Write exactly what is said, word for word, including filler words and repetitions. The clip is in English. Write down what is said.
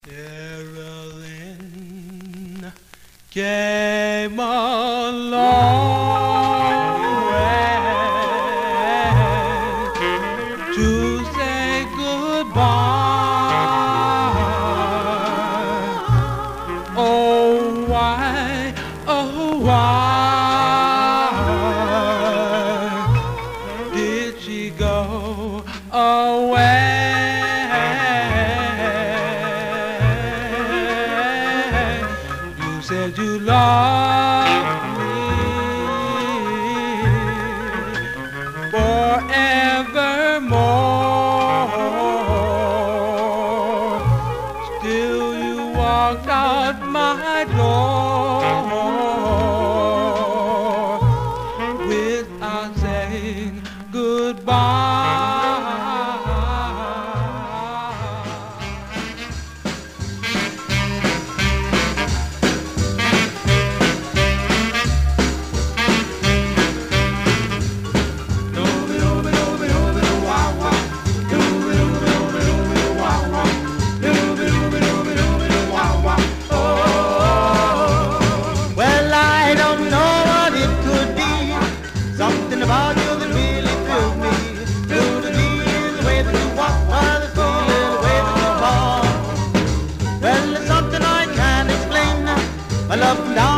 Carolyn came a long way to say goodbye. Oh, why, oh, why did she go away? You said you loved me forevermore. Still you walked out my door without saying goodbye. Something about you that really thrills me. Thrills me is the way that you walk, while the feeling, the way that you walk. Well, it's something I can't explain. My love from down